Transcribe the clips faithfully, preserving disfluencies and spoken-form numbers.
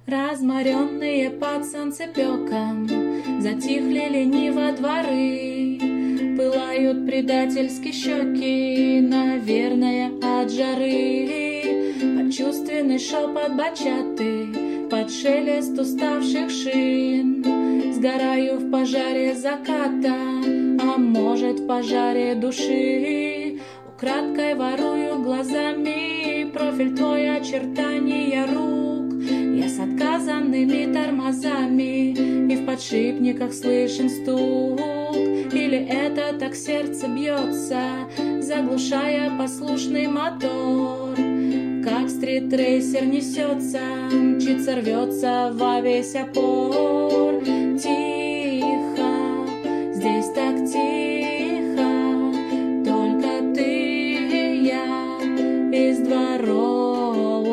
Разморенные под солнцепеком затихли лениво дворы, пылают предательски щеки, наверное, от жары. Под чувственный шепот бачаты, под шелест уставших шин, сгораю в пожаре заката, а может в пожаре души. Украдкой ворую глазами профиль твой, очертания рук. Я с отказанными тормозами, и в подшипниках слышен стук. Или это так сердце бьется, заглушая послушный мотор? Как стритрейсер несется, мчится, рвется во весь опор. Тихо, здесь так тихо, только ты и я из дворов.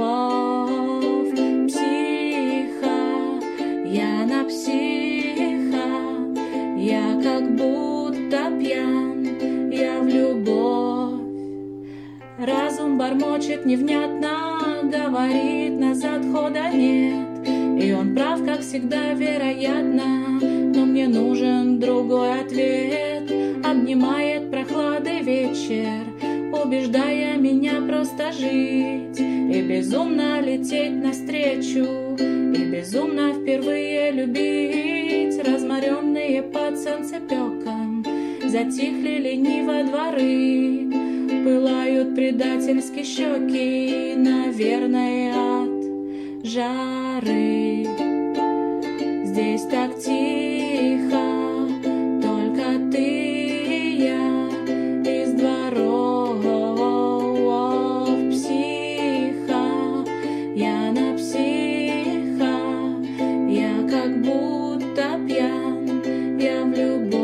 Психа, я на психа, я как будто пьян, я в любовь. Разум бормочет невнятно, говорит, назад хода нет. И он прав, как всегда, вероятно, но мне нужен другой ответ. Обнимает прохладный вечер, убеждая меня просто жить и безумно лететь навстречу, и безумно впервые любить. Разморенные под солнцепеком затихли лениво дворы, пылают предательски щеки, наверное, от жары. Здесь так тихо, только ты и я из дворов. Психа, я на психа, я как будто пьян, я в любовь.